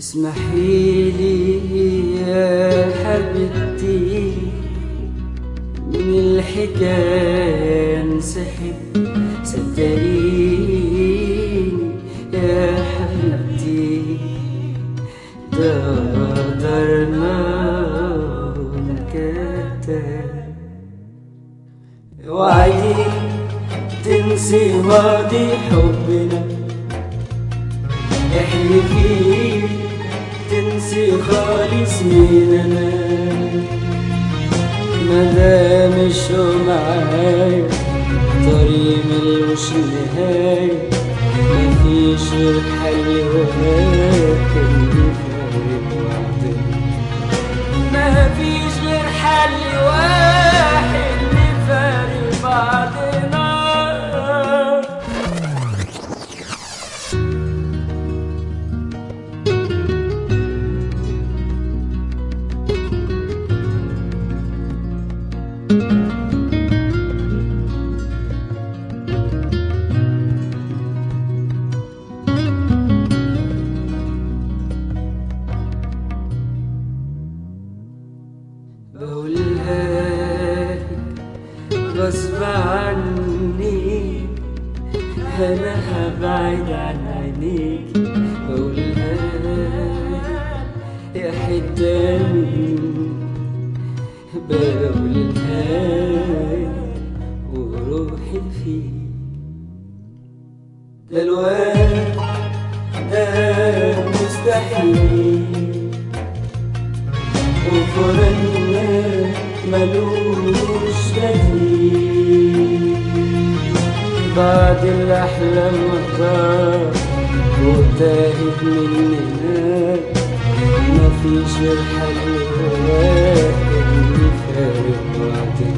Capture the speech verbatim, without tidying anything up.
اسمحي لي يا حبيبتي من الحكاية انسحب، صدقيني يا حبيبتي ده قدرنا انكتب. اوعي تنسي ماضي حبنا، احلفي تنسي خالص مين انا، مدام الشوق معايا طريق ملوش نهاية، مفيش غير حل واحد اللي فارق بعضنا، مفيش غير حل واحد اللي فارق بعضنا. بقولها غصب عني أنا هبعد عن عينيك، بقولها يا حتاني، بقولها وروحي فيك. ده الواد ده مستحيل وفرقنا ملوش بديل، بعد الأحلام مطار وتاهت مننا، مفيش غير حل واحد اللي فارق بعضنا.